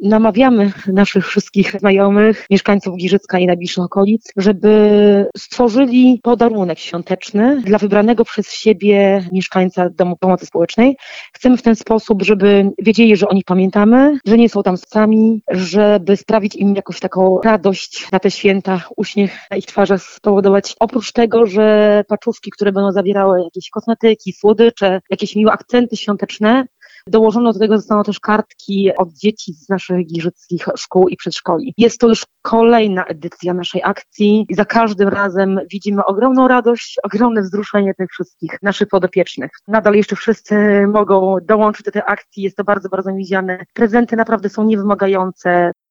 namawiamy naszych wszystkich znajomych, mieszkańców Giżycka i najbliższych okolic, żeby stworzyli podarunek świąteczny dla wybranego przez siebie mieszkańca Domu Pomocy Społecznej. Chcemy w ten sposób, żeby wiedzieli, że o nich pamiętamy, że nie są tam sami, żeby sprawić im jakąś taką radość na te święta, uśmiech na ich twarzach spowodować. Oprócz tego, że paczuszki, które będą zawierały jakieś kosmetyki, słodycze, jakieś miłe akcenty świąteczne, dołożone do tego zostaną też kartki od dzieci z naszych giżyckich szkół i przedszkoli. Jest to już kolejna edycja naszej akcji i za każdym razem widzimy ogromną radość, ogromne wzruszenie tych wszystkich naszych podopiecznych. Nadal jeszcze wszyscy mogą dołączyć do tej akcji, jest to bardzo, bardzo miedziane. Prezenty naprawdę są niewymagające.